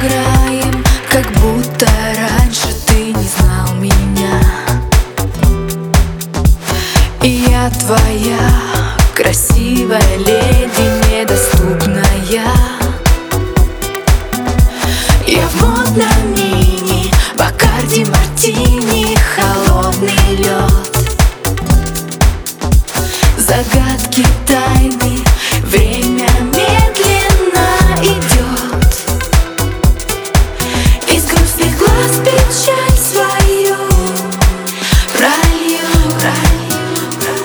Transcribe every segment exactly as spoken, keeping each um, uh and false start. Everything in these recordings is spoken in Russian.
сыграем, как будто раньше ты не знал меня. И я твоя красивая леди, недоступная. Я в модном мини, Бакарди мартини, холодный лед. Загадки, тайны, время медленно идет. Из грустных глаз печаль свою пролью, пролью.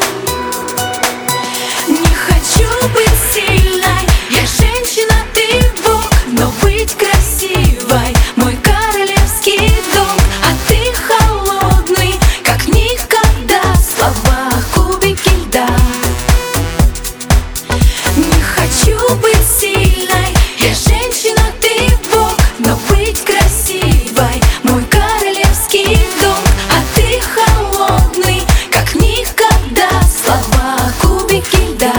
Не хочу быть сильной, я женщина, ты бог, но быть красивой — мой королевский долг. А ты холодный, как никогда, в словах кубики льда. Не хочу быть сильной, я женщина, ты бог, но быть красивой — мой королевский долг. А ты холодный, как никогда, в словах кубики льда.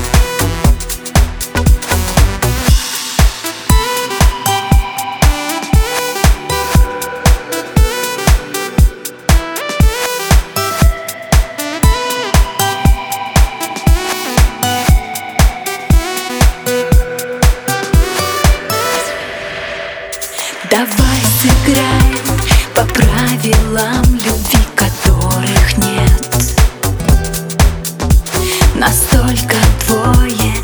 Давай сыграем по правилам любви, которых нет. Настолько двое